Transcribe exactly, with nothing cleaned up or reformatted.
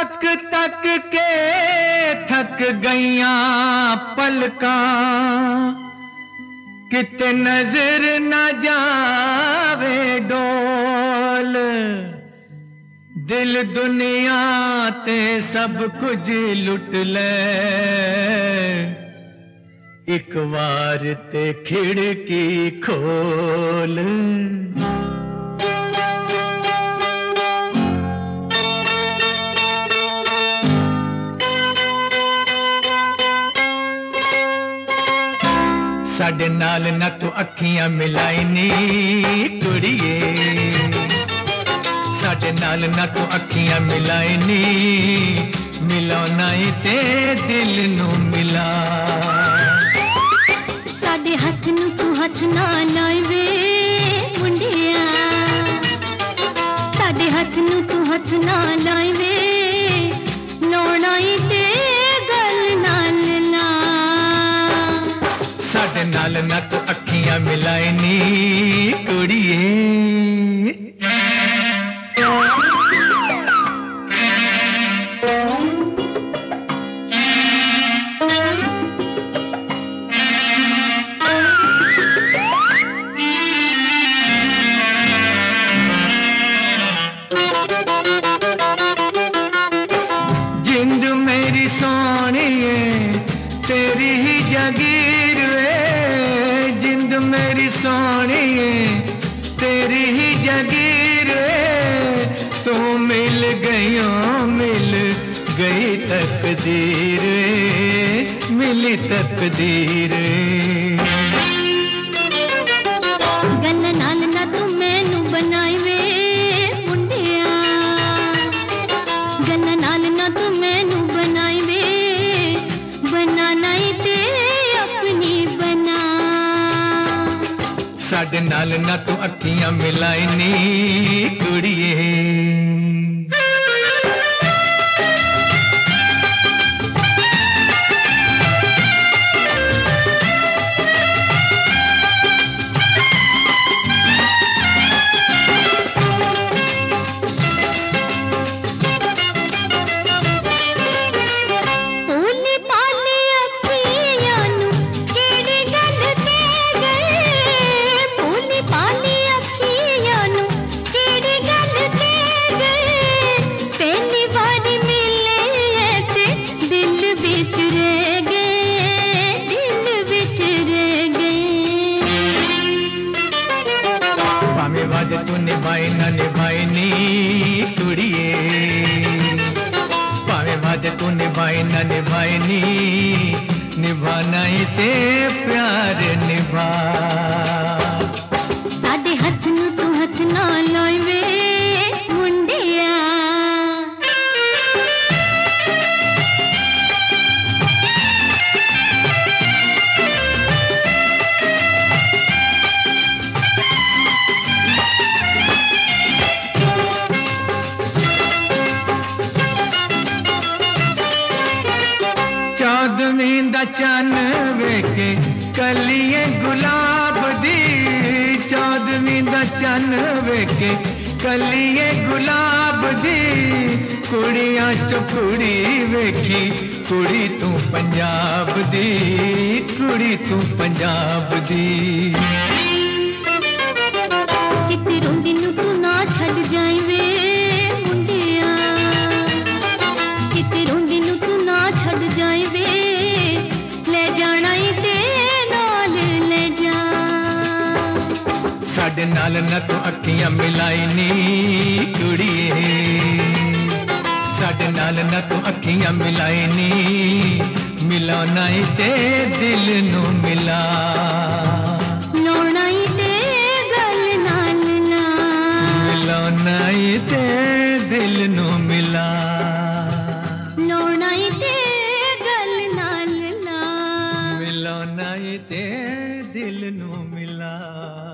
तक तक के थक गईया पलकां, किते नजर न जावे डोल। दिल दुनिया ते सब कुछ लुट ले, एक बार ते खिड़की खोल। साडे नाल ना तू अखियां मिलाई नी कुड़िए, साडे नाल ना तू अखियां मिलाई नी, मिलाना ही ते दिल नू मिला। साडे हथ नू तू हथ ना लाई वे मुंडिया, साडे हथ नू तू हथ ना लाई वे, लाउणा ही ते गल नाल ला। साडे नाल ना तू अखियां मिलाई नी कुड़िए। जिंद मेरी सोनिए तेरी ही जागीर वे, जिंद मेरी सोनिए तेरी ही जागीर वे, तू मिल गई मिल गई तकदीर, मिली तकदीर। गल नाल ना तू मैनू बनाई वे मुंडिया, गल नाल ना तू मैनू बनाई वे, बनाना ही ते अपनी बना। साडे नाल ना तू अखियां मिलाई नी कुड़िए। वादे तू निभाई ना निभाई नी कुड़िए, पावे वादे तू निभाई ना निभाई नी, निभाना ही ते प्यार निभा। साडे हथ नू तू हथ ना लाई वे मुंडिया, चौदवीं दा चन्न वेखे कलिए गुलाब दी, चौदवीं दा चन्न वेखे कलिए गुलाब दी, कुड़ियां चो कुड़ी वेखी कुड़ी तू पंजाब दी, कुड़ी तू पंजाब दी। किते रोंदी नू तू ना छड़ जाई वे मुंडिया, किते रोंदी नू तू ना छड़ जाई वे, ले जाना ही ते नाल ले जा। साडे नाल ना तू अखियां मिलाई नी कुड़िए, साडे नाल ना तू अखियां मिलाई नी, मिलाना ही ते दिल नू मिला। लाउणा ही ते गल नाल ला, मिलाना ही ते दिल नू मिला। लाउणा ही ते गल नाल ला, मिलाना ही ते दिल नू मिला।